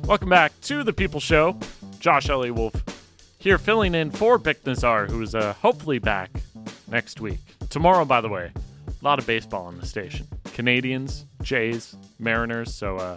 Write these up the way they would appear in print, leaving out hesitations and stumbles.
Welcome back to The People Show. Josh Elliott Wolf here filling in for Bick Nazar, who is hopefully back next week. Tomorrow, by the way, a lot of baseball on the station. Canadians, Jays, Mariners, so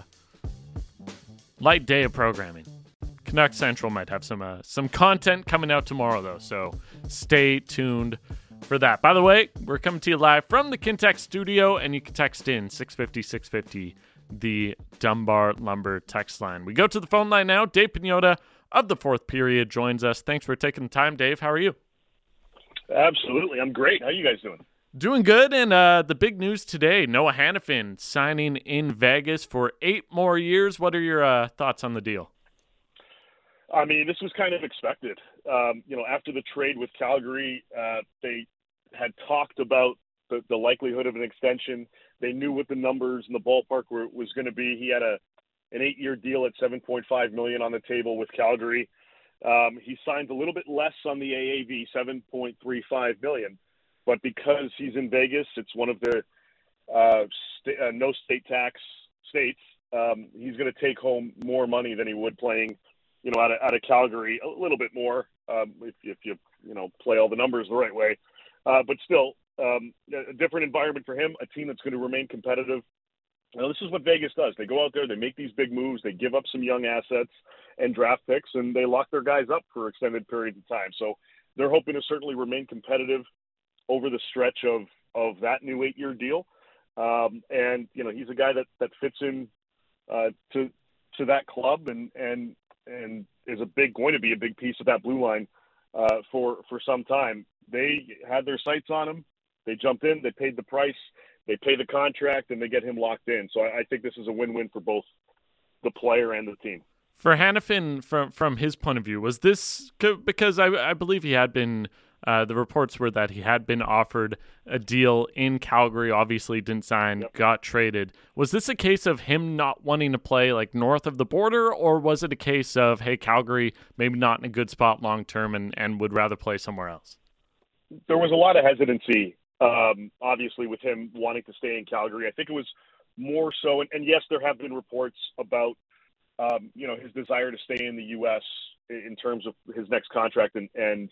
light day of programming. Canucks Central might have some content coming out tomorrow, though, so stay tuned for that. By the way, we're coming to you live from the Kintex studio, and you can text in 650-650, the Dunbar Lumber text line. We go to the phone line now. Dave Pagnotta of the Fourth Period joins us. Thanks for taking the time, Dave. How are you? Absolutely. I'm great. How are you guys doing? Doing good, and the big news today, Noah Hanifin signing in Vegas for 8 more years. What are your thoughts on the deal? I mean, this was kind of expected. After the trade with Calgary, they had talked about the likelihood of an extension. They knew what the numbers in the ballpark was going to be. He had an 8-year deal at $7.5 million on the table with Calgary. He signed a little bit less on the AAV, $7.35 million. But because he's in Vegas, it's one of the no state tax states. He's going to take home more money than he would playing, out of Calgary, a little bit more if you play all the numbers the right way. But still, a different environment for him, a team that's going to remain competitive. This is what Vegas does. They go out there, they make these big moves, they give up some young assets and draft picks, and they lock their guys up for extended periods of time. So they're hoping to certainly remain competitive over the stretch of that new 8-year deal. And he's a guy that fits in to that club and is going to be a big piece of that blue line for some time. They had their sights on him. They jumped in, they paid the price, they pay the contract, and they get him locked in. So I think this is a win-win for both the player and the team. For Hanifin, from his point of view, was this because I believe he had been the reports were that he had been offered a deal in Calgary, obviously didn't sign, got traded. Was this a case of him not wanting to play like north of the border, or was it a case of, hey, Calgary maybe not in a good spot long-term and would rather play somewhere else? There was a lot of hesitancy, obviously, with him wanting to stay in Calgary. I think it was more so, and yes, there have been reports about, his desire to stay in the U.S. in terms of his next contract and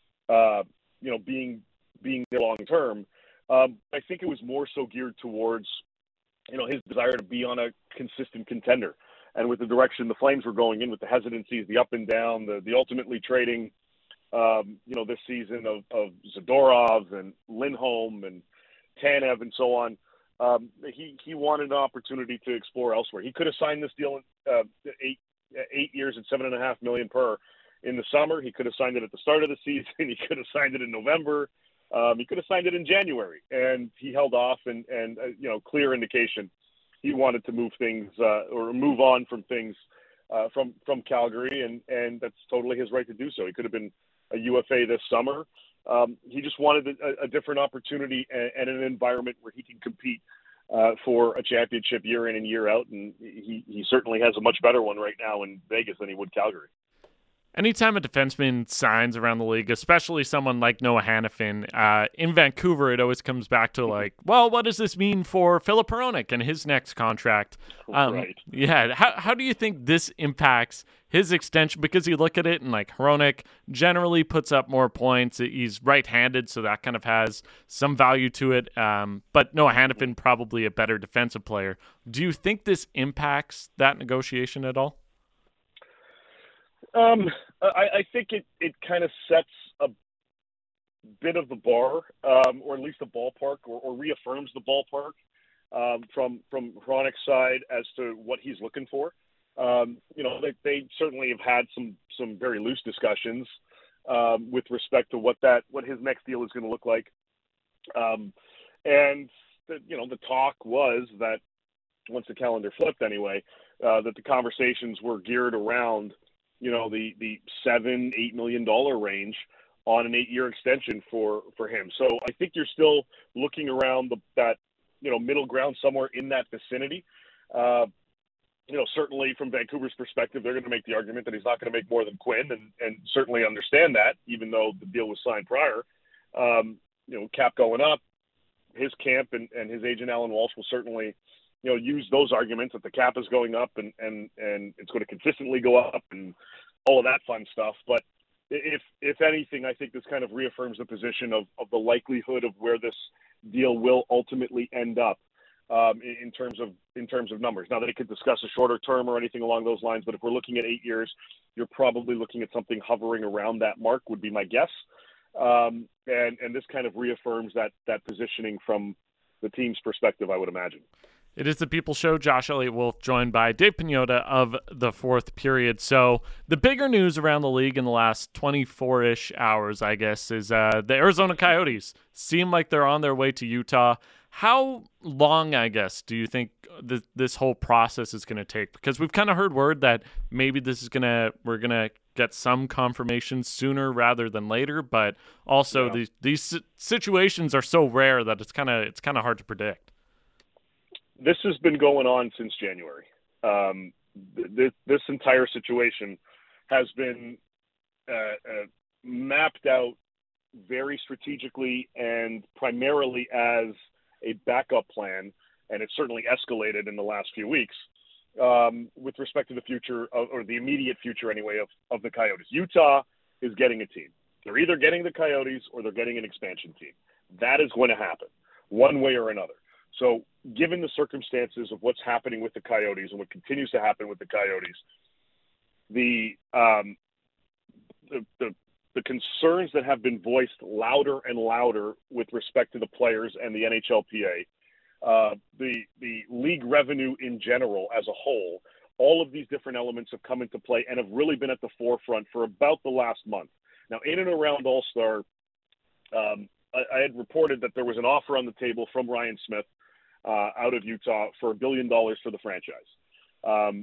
being there long term. I think it was more so geared towards, his desire to be on a consistent contender. And with the direction the Flames were going in, with the hesitancies, the up and down, the ultimately trading, this season of Zadorov and Lindholm and Tanev and so on, he wanted an opportunity to explore elsewhere. He could have signed this deal 8 years at $7.5 million per in the summer. He could have signed it at the start of the season. He could have signed it in November. He could have signed it in January, and he held off. And clear indication he wanted to move things or move on from things from Calgary, and that's totally his right to do so. He could have been a UFA this summer. He just wanted a different opportunity and an environment where he can compete for a championship year in and year out, and he certainly has a much better one right now in Vegas than he would Calgary. Anytime a defenseman signs around the league, especially someone like Noah Hanifin, in Vancouver, it always comes back to what does this mean for Filip Hronek and his next contract? Right. Yeah. How do you think this impacts his extension? Because you look at it and Hronek generally puts up more points. He's right-handed, so that kind of has some value to it. But Noah Hanifin, probably a better defensive player. Do you think this impacts that negotiation at all? I think it kind of sets a bit of the bar, or at least the ballpark, or reaffirms the ballpark from Hronek's side as to what he's looking for. They certainly have had some very loose discussions with respect to what his next deal is going to look like, and the talk was that once the calendar flipped, anyway, that the conversations were geared around the $7-8 million range on an 8-year extension for him. So I think you're still looking around that middle ground somewhere in that vicinity. Certainly from Vancouver's perspective, they're going to make the argument that he's not going to make more than Quinn, and certainly understand that, even though the deal was signed prior. Cap going up, his camp and his agent Alan Walsh will certainly use those arguments that the cap is going up and it's going to consistently go up and all of that fun stuff. But if anything, I think this kind of reaffirms the position of the likelihood of where this deal will ultimately end up in terms of numbers. Now, they could discuss a shorter term or anything along those lines, but if we're looking at 8 years, you're probably looking at something hovering around that mark would be my guess. And this kind of reaffirms that positioning from the team's perspective, I would imagine. It is the People Show. Josh Elliott Wolf joined by Dave Pagnotta of the Fourth Period. So the bigger news around the league in the last 24-ish hours, I guess, is the Arizona Coyotes seem like they're on their way to Utah. How long, I guess, do you think this whole process is going to take? Because we've kind of heard word that maybe we're going to get some confirmation sooner rather than later, but also these situations are so rare that it's kind of hard to predict. This has been going on since January. This entire situation has been mapped out very strategically and primarily as a backup plan, and it's certainly escalated in the last few weeks with respect to the future or the immediate future anyway of the Coyotes. Utah is getting a team. They're either getting the Coyotes or they're getting an expansion team. That is going to happen one way or another. So given the circumstances of what's happening with the Coyotes and what continues to happen with the Coyotes, the concerns that have been voiced louder and louder with respect to the players and the NHLPA, the league revenue in general as a whole, all of these different elements have come into play and have really been at the forefront for about the last month. Now, in and around All-Star, I had reported that there was an offer on the table from Ryan Smith out of Utah for $1 billion for the franchise.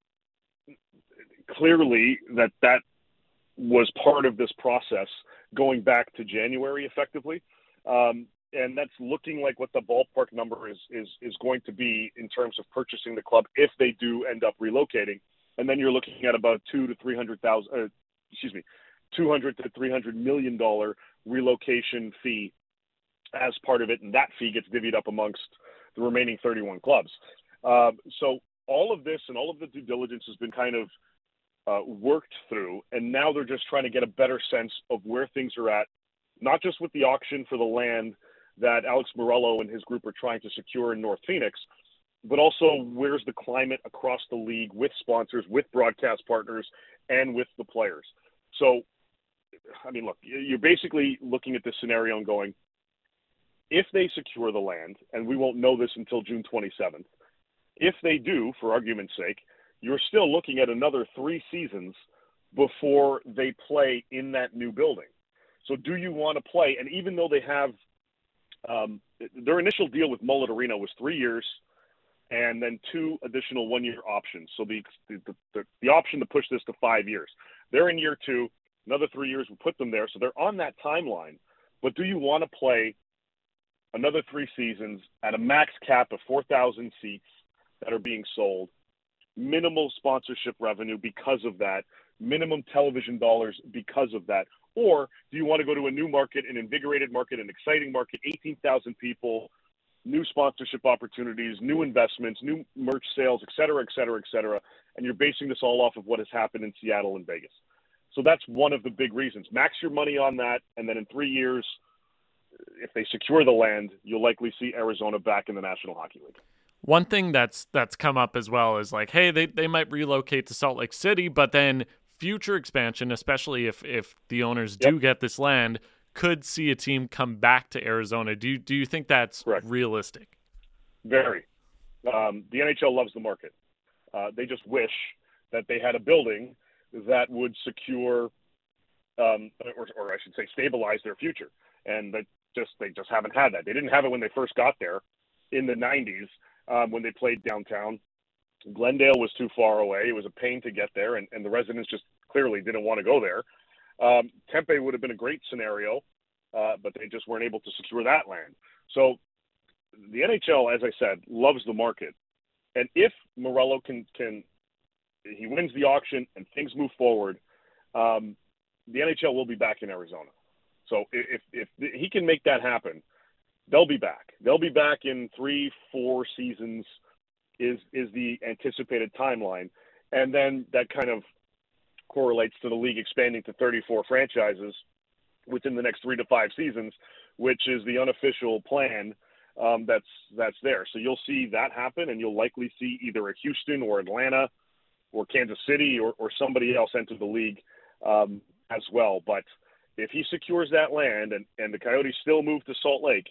Clearly, that was part of this process going back to January, effectively, and that's looking like what the ballpark number is going to be in terms of purchasing the club if they do end up relocating. And then you're looking at about $200 to $300 million relocation fee as part of it, and that fee gets divvied up amongst the remaining 31 clubs. So all of this and all of the due diligence has been kind of worked through, and now they're just trying to get a better sense of where things are at, not just with the auction for the land that Alex Morello and his group are trying to secure in North Phoenix, but also where's the climate across the league with sponsors, with broadcast partners, and with the players. So, I mean, look, you're basically looking at this scenario and going, if they secure the land, and we won't know this until June 27th, if they do, for argument's sake, you're still looking at another 3 seasons before they play in that new building. So do you want to play? And even though they have their initial deal with Mullet Arena was 3 years and then 2 additional 1-year options. So the option to push this to 5 years. They're in year 2, another 3 years will put them there. So they're on that timeline. But do you want to play another 3 seasons at a max cap of 4,000 seats that are being sold, minimal sponsorship revenue because of that, minimum television dollars because of that? Or do you want to go to a new market, an invigorated market, an exciting market, 18,000 people, new sponsorship opportunities, new investments, new merch sales, et cetera, et cetera, et cetera, and you're basing this all off of what has happened in Seattle and Vegas? So that's one of the big reasons. Max your money on that, and then in 3 years, if they secure the land, you'll likely see Arizona back in the National Hockey League. One thing that's come up as well is like, hey, they might relocate to Salt Lake City, but then future expansion, especially if the owners do get this land, could see a team come back to Arizona. Do you think that's realistic? Very. The NHL loves the market. They just wish that they had a building that would secure, or I should say, stabilize their future. And they just haven't had that. They didn't have it when they first got there in the 90s when they played downtown. Glendale was too far away. It was a pain to get there, and the residents just clearly didn't want to go there. Tempe would have been a great scenario, but they just weren't able to secure that land. So the NHL, as I said, loves the market. And if Morello can he wins the auction and things move forward, the NHL will be back in Arizona. So if he can make that happen, they'll be back. They'll be back in 3-4 seasons is the anticipated timeline, and then that kind of correlates to the league expanding to 34 franchises within the next 3 to 5 seasons, which is the unofficial plan that's there. So you'll see that happen, and you'll likely see either a Houston or Atlanta or Kansas City or somebody else enter the league as well. But if he secures that land and the Coyotes still move to Salt Lake,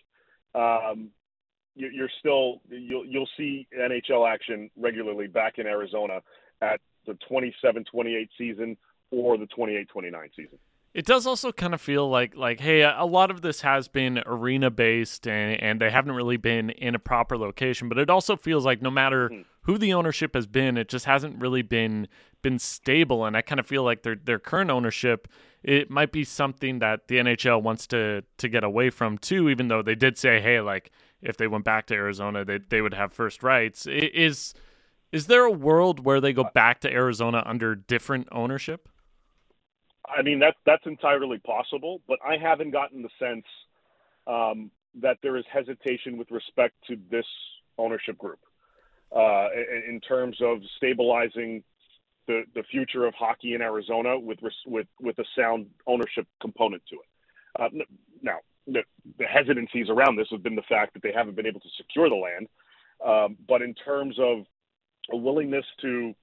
you'll see NHL action regularly back in Arizona at the 27-28 season or the 28-29 season. It does also kind of feel like, hey, a lot of this has been arena-based, and they haven't really been in a proper location. But it also feels like no matter who the ownership has been, it just hasn't really been stable. And I kind of feel like their current ownership, it might be something that the NHL wants to get away from too, even though they did say, hey, like, if they went back to Arizona, they would have first rights. Is there a world where they go back to Arizona under different ownership? I mean, that's entirely possible, but I haven't gotten the sense that there is hesitation with respect to this ownership group in terms of stabilizing the future of hockey in Arizona with a sound ownership component to it. Now, the hesitancies around this have been the fact that they haven't been able to secure the land, but in terms of a willingness to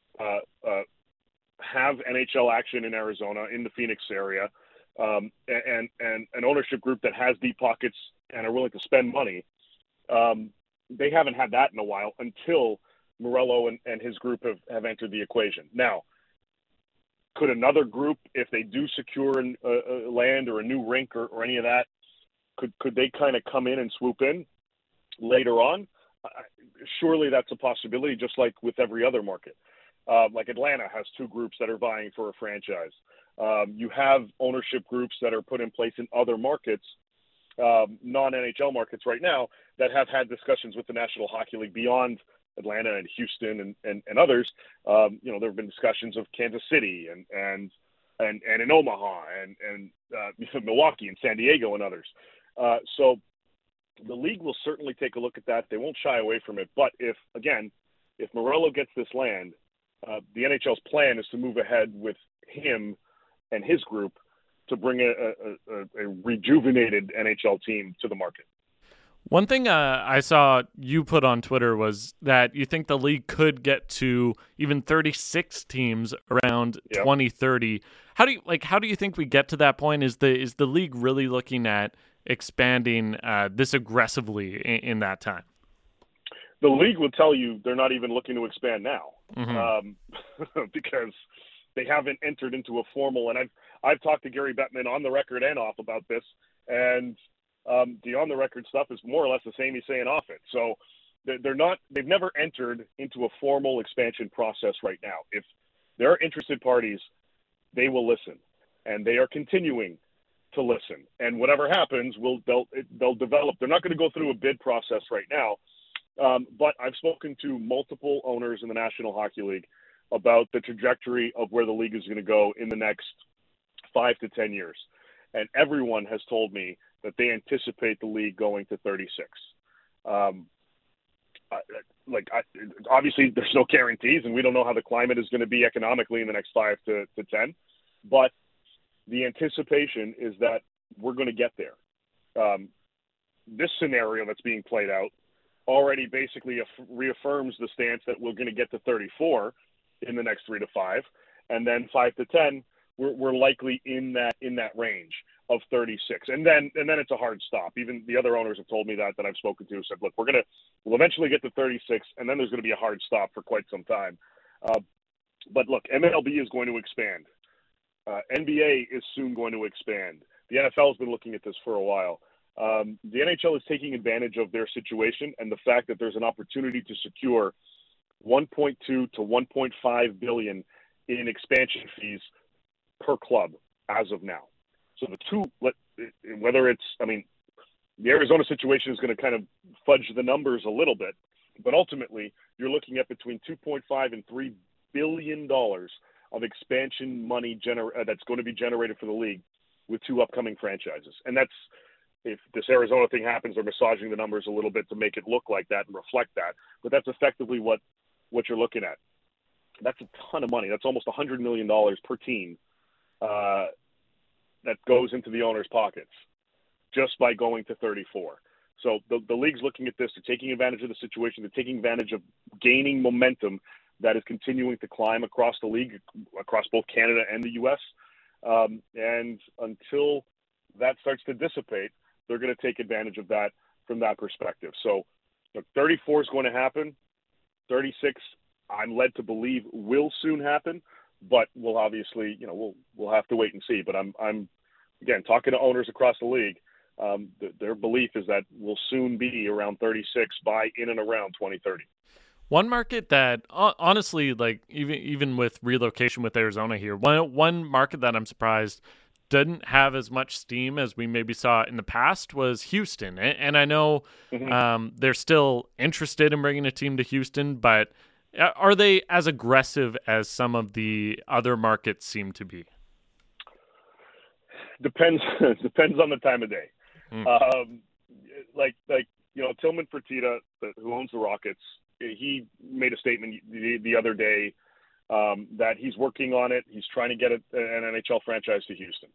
have NHL action in Arizona, in the Phoenix area, and an ownership group that has deep pockets and are willing to spend money, they haven't had that in a while until Morello and his group have entered the equation. Now, could another group, if they do secure a land or a new rink or any of that, could they kind of come in and swoop in later on? Surely that's a possibility, just like with every other market. Like Atlanta has 2 groups that are vying for a franchise. You have ownership groups that are put in place in other markets, non-NHL markets right now, that have had discussions with the National Hockey League beyond Atlanta and Houston and others. There have been discussions of Kansas City and in Omaha and Milwaukee and San Diego and others. So the league will certainly take a look at that. They won't shy away from it. But if Morello gets this land, the NHL's plan is to move ahead with him and his group to bring a rejuvenated NHL team to the market. One thing I saw you put on Twitter was that you think the league could get to even 36 teams around 2030. How do you think we get to that point? Is the league really looking at expanding this aggressively in that time? The league will tell you they're not even looking to expand now, because they haven't entered into a formal. And I've talked to Gary Bettman on the record and off about this, and the on the record stuff is more or less the same he's saying off it. So they've never entered into a formal expansion process right now. If there are interested parties, they will listen, and they are continuing to listen. And whatever happens, they'll develop. They're not going to go through a bid process right now. But I've spoken to multiple owners in the National Hockey League about the trajectory of where the league is going to go in the next 5 to 10 years. And everyone has told me that they anticipate the league going to 36. Obviously, there's no guarantees, and we don't know how the climate is going to be economically in the next 5 to 10. But the anticipation is that we're going to get there. This scenario that's being played out already basically reaffirms the stance that we're going to get to 34 in the next 3 to 5, and then 5 to 10, we're likely in that range of 36, and then it's a hard stop. Even the other owners have told me that I've spoken to said, look, we'll eventually get to 36, and then there's going to be a hard stop for quite some time. But look, MLB is going to expand. NBA is soon going to expand. The NFL has been looking at this for a while. The NHL is taking advantage of their situation and the fact that there's an opportunity to secure $1.2 to $1.5 billion in expansion fees per club as of now. So the Arizona situation is going to kind of fudge the numbers a little bit, but ultimately you're looking at between $2.5 and $3 billion of expansion money that's going to be generated for the league with 2 upcoming franchises. And if this Arizona thing happens, they're massaging the numbers a little bit to make it look like that and reflect that. But that's effectively what you're looking at. That's a ton of money. That's almost $100 million per team that goes into the owners' pockets just by going to 34. So the league's looking at this. They're taking advantage of the situation. They're taking advantage of gaining momentum that is continuing to climb across the league, across both Canada and the U.S. And until that starts to dissipate, they're going to take advantage of that from that perspective. So 34 is going to happen. 36, I'm led to believe, will soon happen, but we'll obviously, we'll have to wait and see. But I'm again, talking to owners across the league, their belief is that we'll soon be around 36 by in and around 2030. One market that, honestly, like even with relocation with Arizona here, one market that I'm surprised didn't have as much steam as we maybe saw in the past was Houston. And I know they're still interested in bringing a team to Houston, but are they as aggressive as some of the other markets seem to be? Depends on the time of day. Tillman Fertitta, who owns the Rockets, he made a statement the other day that he's working on it. He's trying to get an NHL franchise to Houston.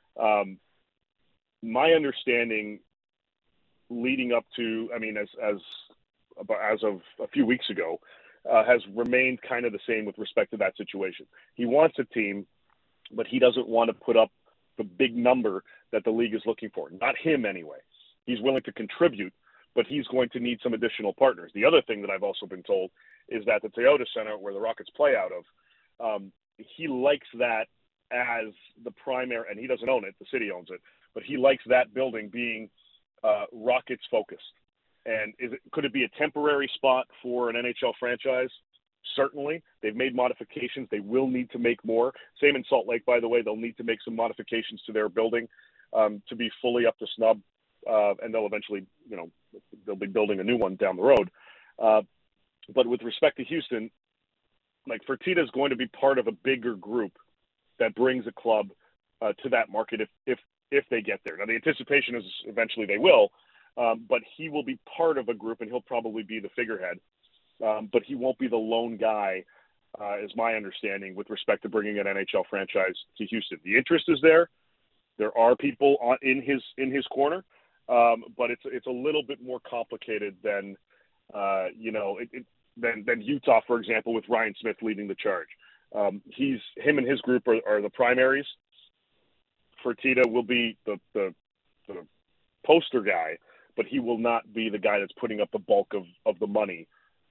My understanding leading up to, as of a few weeks ago, has remained kind of the same with respect to that situation. He wants a team, but he doesn't want to put up the big number that the league is looking for. Not him anyway. He's willing to contribute, but he's going to need some additional partners. The other thing that I've also been told is that the Toyota Center, where the Rockets play out of, he likes that as the primary, and he doesn't own it, the city owns it, but he likes that building being Rockets focused. And could it be a temporary spot for an NHL franchise? Certainly. They've made modifications. They will need to make more. Same in Salt Lake, by the way. They'll need to make some modifications to their building to be fully up to snub, and they'll eventually, they'll be building a new one down the road. But with respect to Houston, like Fertitta is going to be part of a bigger group that brings a club to that market if they get there. Now, the anticipation is eventually they will, but he will be part of a group, and he'll probably be the figurehead. But he won't be the lone guy, is my understanding, with respect to bringing an NHL franchise to Houston. The interest is there. There are people in his corner, but it's a little bit more complicated than than Utah, for example, with Ryan Smith leading the charge. Him and his group are the primaries. Fertitta will be the poster guy, but he will not be the guy that's putting up the bulk of the money.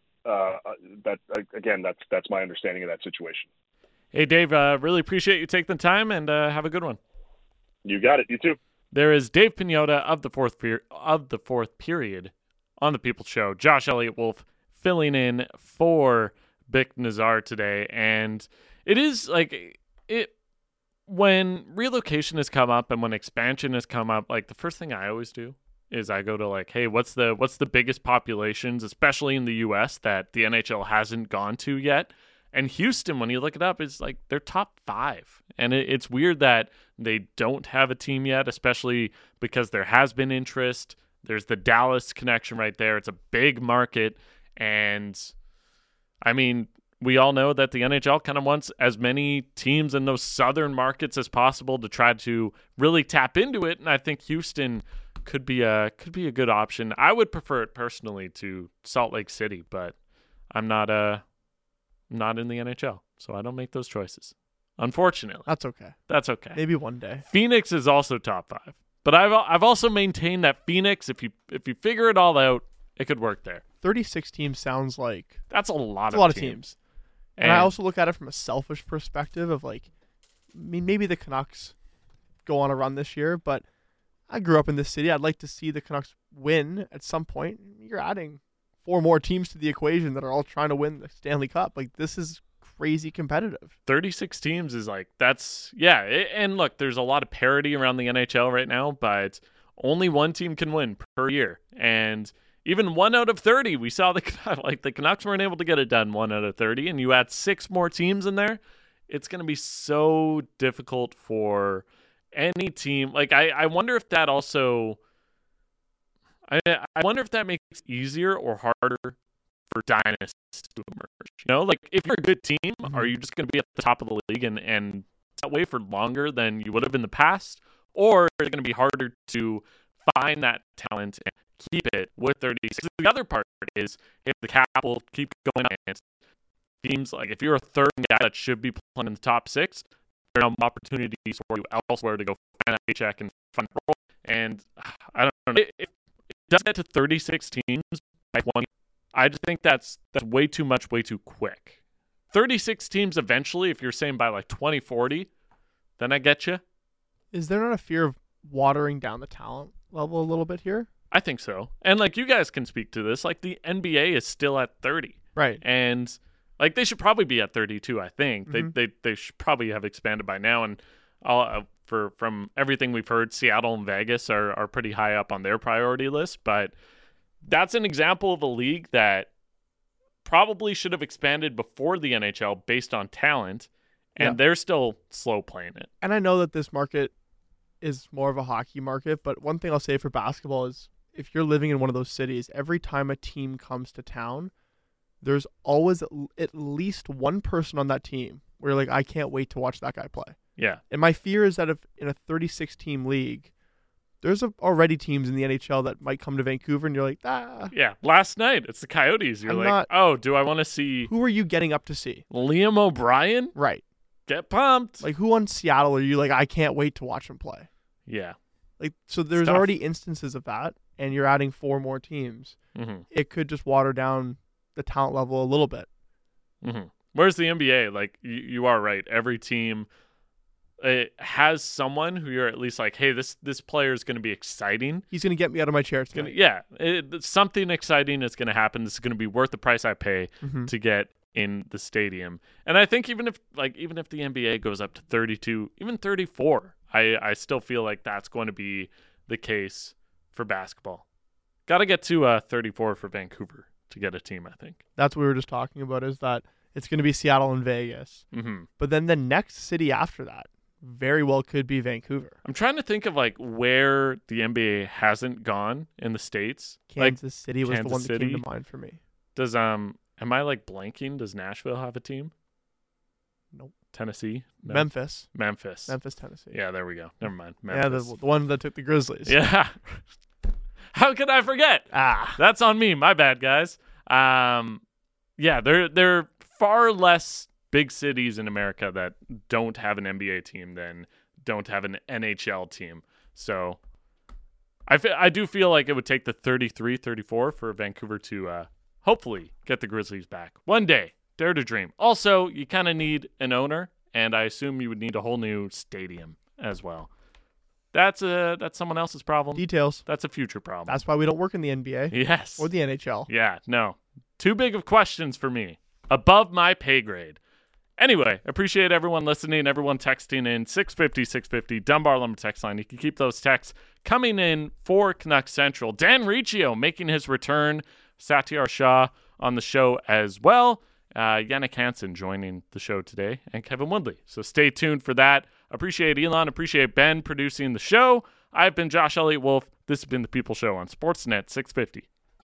That's my understanding of that situation. Hey, Dave, really appreciate you taking the time, and have a good one. You got it. You too. There is Dave Pagnotta of the fourth period on the People's Show. Josh Elliott Wolf filling in for Bick Nazar today, and it is like it when relocation has come up and when expansion has come up. Like the first thing I always do is I go to like, hey, what's the biggest populations, especially in the U.S., that the NHL hasn't gone to yet? And Houston, when you look it up, is like they're top 5. And it's weird that they don't have a team yet, especially because there has been interest. There's the Dallas connection right there. It's a big market. And, I mean, we all know that the NHL kind of wants as many teams in those southern markets as possible to try to really tap into it. And I think Houston could be a good option. I would prefer it personally to Salt Lake City, but I'm not in the NHL, so I don't make those choices. Unfortunately. That's okay. Maybe one day. Phoenix is also top 5. But I've also maintained that Phoenix, if you figure it all out, it could work there. 36 teams sounds like that's a lot of teams. And I also look at it from a selfish perspective of like, I mean, maybe the Canucks go on a run this year, but I grew up in this city. I'd like to see the Canucks win at some point. You're adding 4 more teams to the equation that are all trying to win the Stanley Cup. Like, this is crazy competitive. 36 teams is like, that's, yeah. And look, there's a lot of parity around the NHL right now, but only one team can win per year. And even 1 out of 30, we saw the Canucks weren't able to get it done 1 out of 30, and you add 6 more teams in there, it's going to be so difficult for any team. Like, I wonder if that also I wonder if that makes it easier or harder for dynasties to emerge. You know, like if you're a good team, are you just going to be at the top of the league and that way for longer than you would have in the past? Or is it going to be harder to find that talent and keep it with 36? The other part is if the cap will keep going on, and teams like if you're a third guy that should be playing in the top 6, there are opportunities for you elsewhere to go find a paycheck and find a role. And I don't know. If it does get to 36 teams by 1, I just think that's way too much, way too quick. 36 teams eventually, if you're saying by like 2040, then I get you. Is there not a fear of watering down the talent level a little bit here? I think so. And like you guys can speak to this. Like the NBA is still at 30. Right. And like they should probably be at 32, I think. They should probably have expanded by now. And from everything we've heard, Seattle and Vegas are pretty high up on their priority list. But that's an example of a league that probably should have expanded before the NHL based on talent. And they're still slow playing it. And I know that this market is more of a hockey market, but one thing I'll say for basketball is if you're living in one of those cities, every time a team comes to town, there's always at least one person on that team where you're like, I can't wait to watch that guy play. Yeah. And my fear is that if in a 36-team league, there's already teams in the NHL that might come to Vancouver and you're like, Yeah, last night, it's the Coyotes. You're oh, do I want to see... Who are you getting up to see? Liam O'Brien? Right. Get pumped. Like, who on Seattle are you like, I can't wait to watch him play? Yeah. Like, so there's already instances of that, and you're adding 4 more teams. Mm-hmm. It could just water down the talent level a little bit. Mm-hmm. Whereas the NBA, like, you are right. Every team has someone who you're at least like, hey, this player is going to be exciting. He's going to get me out of my chair tonight. Something exciting is going to happen. This is going to be worth the price I pay to get in the stadium. And I think even if the NBA goes up to 32, even 34, I still feel like that's going to be the case for basketball. Got to get to 34 for Vancouver to get a team, I think. That's what we were just talking about, is that it's going to be Seattle and Vegas. Mm-hmm. But then the next city after that very well could be Vancouver. I'm trying to think of like where the NBA hasn't gone in the States. Kansas City was the one that came to mind for me. Does am I like blanking? Does Nashville have a team? Nope. Tennessee? No. Memphis, Tennessee. Yeah, there we go. Never mind. Memphis. Yeah, the one that took the Grizzlies. Yeah. How could I forget? That's on me. My bad, guys. Yeah, there are far less big cities in America that don't have an NBA team than don't have an NHL team. So I do feel like it would take the 33, 34 for Vancouver to hopefully get the Grizzlies back. One day. Dare to dream. Also, you kind of need an owner, and I assume you would need a whole new stadium as well. That's someone else's problem. Details. That's a future problem. That's why we don't work in the NBA. Yes. Or the NHL. Yeah, no. Too big of questions for me. Above my pay grade. Anyway, appreciate everyone listening, everyone texting in 650-650, Dunbar Lumber text line. You can keep those texts coming in for Canucks Central. Dan Riccio making his return. Satyar Shah on the show as well. Yannick Hansen joining the show today, and Kevin Woodley. So stay tuned for that. Appreciate Elon. Appreciate Ben producing the show. I've been Josh Elliott Wolf. This has been The People Show on Sportsnet 650.